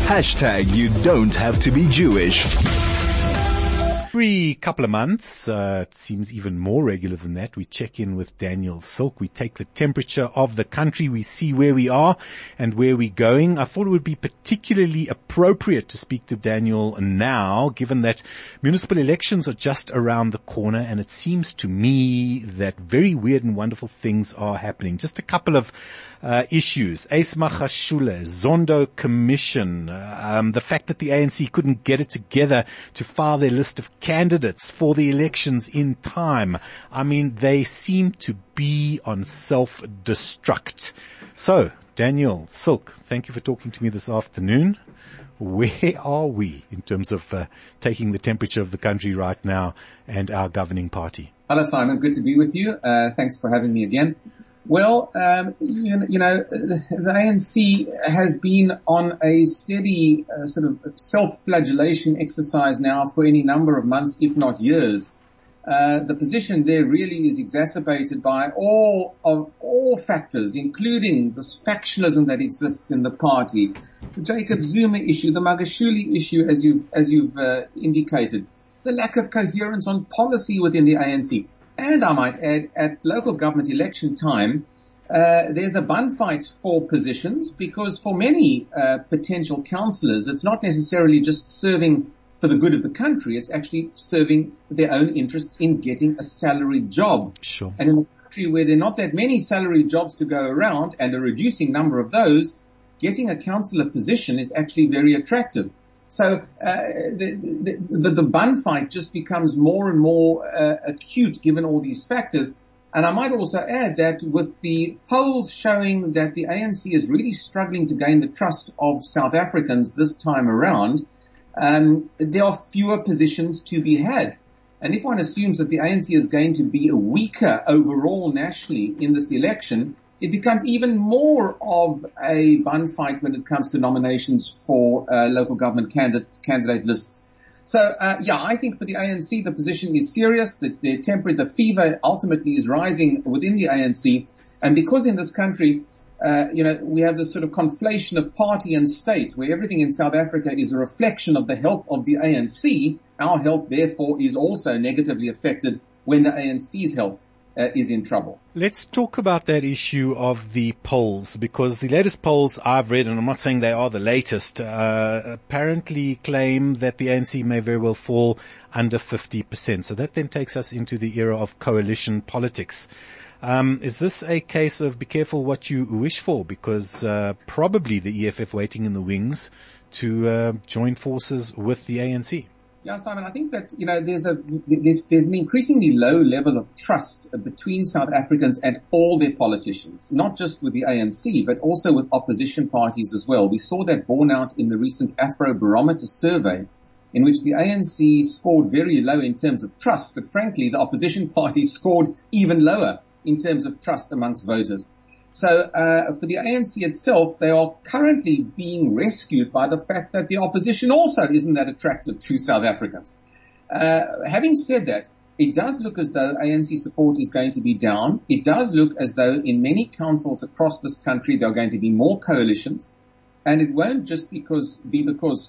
You don't have to be Jewish. Every couple of months, it seems even more regular than that, we check in with Daniel Silk. We take the temperature of the country. We see where we are and where we're going. I thought it would be particularly appropriate to speak to Daniel now, given that municipal elections are just around the corner, and it seems to me that very weird and wonderful things are happening. Just a couple of issues. Ace Magashule, Zondo Commission, the fact that the ANC couldn't get it together to file their list of candidates for the elections in time. I mean, they seem to be on self-destruct. So, Daniel Silk, thank you for talking to me this afternoon. Where are we in terms of taking the temperature of the country right now and our governing party? Hello, Simon. Good to be with you. Thanks for having me again. Well, the ANC has been on a steady sort of self-flagellation exercise now for any number of months, if not years. The position there really is exacerbated by all factors, including this factionalism that exists in the party, the Jacob Zuma issue, the Magashule issue, as you've indicated, the lack of coherence on policy within the ANC. And I might add, at local government election time, there's a bun fight for positions because for many potential councillors, it's not necessarily just serving for the good of the country. It's actually serving their own interests in getting a salaried job. Sure. And in a country where there are not that many salaried jobs to go around and a reducing number of those, getting a councillor position is actually very attractive. So the bun fight just becomes more and more acute given all these factors. And I might also add that with the polls showing that the ANC is really struggling to gain the trust of South Africans this time around, there are fewer positions to be had. And if one assumes that the ANC is going to be weaker overall nationally in this election, it becomes even more of a bun fight when it comes to nominations for local government candidate lists. So, I think for the ANC, the position is serious. The fever ultimately is rising within the ANC. And because in this country, we have this sort of conflation of party and state, where everything in South Africa is a reflection of the health of the ANC, our health, therefore, is also negatively affected when the ANC's health is in trouble. Let's talk about that issue of the polls, because the latest polls I've read, and I'm not saying they are the latest, apparently claim that the ANC may very well fall under 50%. So that then takes us into the era of coalition politics. Is this a case of be careful what you wish for? Because probably the EFF waiting in the wings to join forces with the ANC. Yeah, Simon, I think that, there's an increasingly low level of trust between South Africans and all their politicians, not just with the ANC, but also with opposition parties as well. We saw that borne out in the recent Afrobarometer survey, in which the ANC scored very low in terms of trust, but frankly, the opposition parties scored even lower in terms of trust amongst voters. So for the ANC itself, they are currently being rescued by the fact that the opposition also isn't that attractive to South Africans. Having said that, it does look as though ANC support is going to be down. It does look as though in many councils across this country there are going to be more coalitions. And it won't just be because the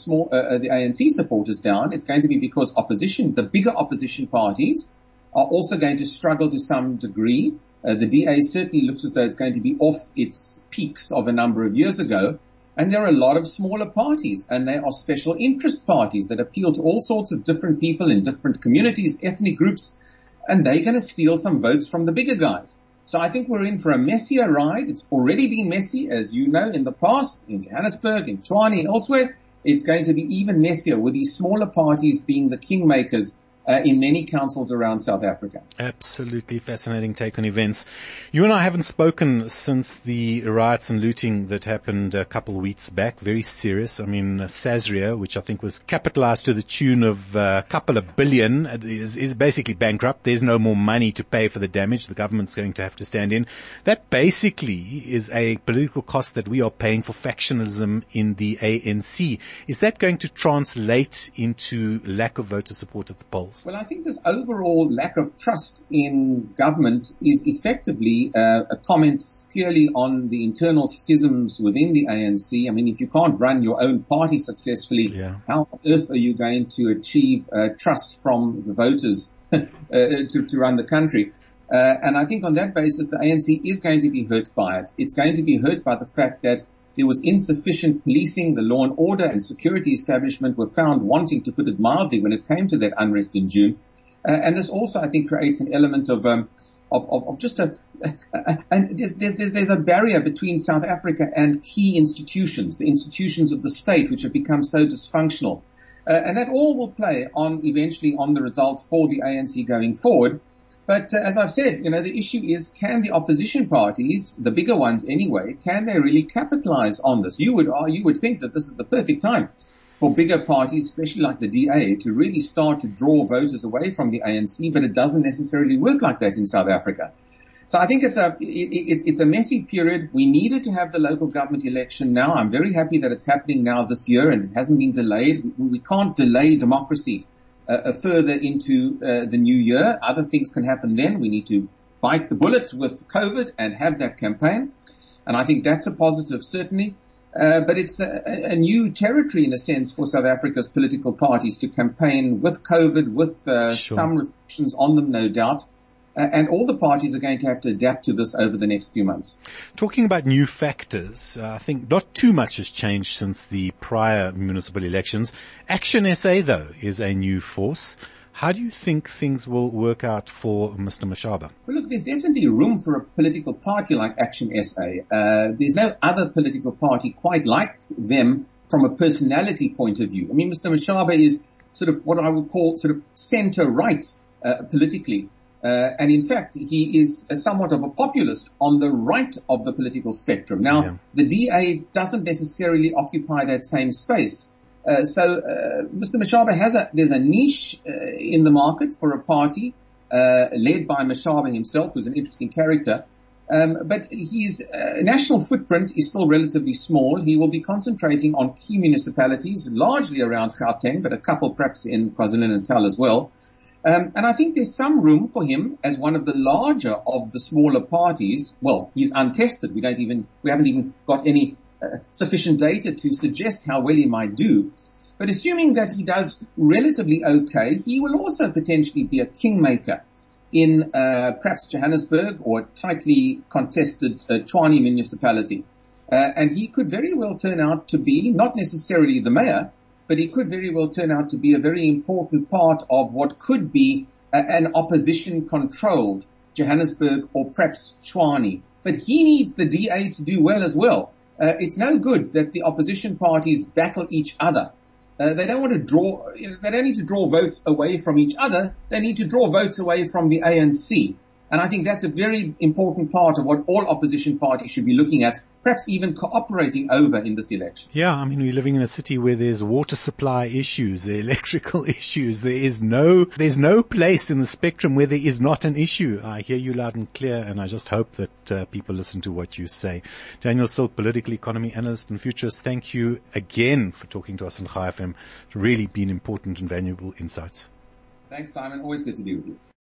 ANC support is down. It's going to be because the bigger opposition parties are also going to struggle to some degree. The DA certainly looks as though it's going to be off its peaks of a number of years ago. And there are a lot of smaller parties, and they are special interest parties that appeal to all sorts of different people in different communities, ethnic groups, and they're going to steal some votes from the bigger guys. So I think we're in for a messier ride. It's already been messy, as you know, in the past, in Johannesburg, in Tshwane, and elsewhere. It's going to be even messier with these smaller parties being the kingmakers in many councils around South Africa. Absolutely fascinating take on events. You and I haven't spoken since the riots and looting that happened a couple of weeks back. Very serious. I mean, Sasria, which I think was capitalized to the tune of a couple of billion, is basically bankrupt. There's no more money to pay for the damage. The government's going to have to stand in. That basically is a political cost that we are paying for factionalism in the ANC. Is that going to translate into lack of voter support at the polls? Well, I think this overall lack of trust in government is effectively a comment clearly on the internal schisms within the ANC. I mean, if you can't run your own party successfully, how on earth are you going to achieve trust from the voters to run the country? And I think on that basis, the ANC is going to be hurt by it. It's going to be hurt by the fact that there was insufficient policing. The law and order and security establishment were found wanting, to put it mildly, when it came to that unrest in June. And this also, I think, creates an element of just and there's a barrier between South Africa and key institutions, the institutions of the state, which have become so dysfunctional. And that all will play on eventually on the results for the ANC going forward. But as I've said, the issue is, can the opposition parties, the bigger ones anyway, can they really capitalize on this? You would think that this is the perfect time for bigger parties, especially like the DA, to really start to draw voters away from the ANC, but it doesn't necessarily work like that in South Africa. So I think it's a messy period. We needed to have the local government election now. I'm very happy that it's happening now this year and it hasn't been delayed. We can't delay democracy further into the new year. Other things can happen then. We need to bite the bullet with COVID and have that campaign. And I think that's a positive, certainly. But it's a new territory in a sense for South Africa's political parties to campaign with COVID, with some restrictions on them, no doubt. And all the parties are going to have to adapt to this over the next few months. Talking about new factors, I think not too much has changed since the prior municipal elections. Action SA, though, is a new force. How do you think things will work out for Mr. Mashaba? Well, look, there's definitely room for a political party like Action SA. There's no other political party quite like them from a personality point of view. I mean, Mr. Mashaba is sort of what I would call sort of center-right politically. And in fact, he is somewhat of a populist on the right of the political spectrum. Now, the DA doesn't necessarily occupy that same space. So Mr. Mashaba there's a niche in the market for a party led by Mashaba himself, who's an interesting character. But his national footprint is still relatively small. He will be concentrating on key municipalities, largely around Gauteng, but a couple perhaps in KwaZulu-Natal as well. And I think there's some room for him as one of the larger of the smaller parties. Well, he's untested. We haven't even got any sufficient data to suggest how well he might do. But assuming that he does relatively okay, he will also potentially be a kingmaker in perhaps Johannesburg or a tightly contested Tshwane municipality. And he could very well turn out to be not necessarily the mayor, but he could very well turn out to be a very important part of what could be an opposition-controlled Johannesburg or perhaps Tshwane. But he needs the DA to do well as well. It's no good that the opposition parties battle each other. They don't need to draw votes away from each other. They need to draw votes away from the ANC. And I think that's a very important part of what all opposition parties should be looking at, perhaps even cooperating over in this election. Yeah, I mean, we're living in a city where there's water supply issues, there are electrical issues. There's no place in the spectrum where there is not an issue. I hear you loud and clear, and I just hope that people listen to what you say. Daniel Silk, political economy analyst and futurist, thank you again for talking to us on Chai FM. It's really been important and valuable insights. Thanks, Simon. Always good to be with you.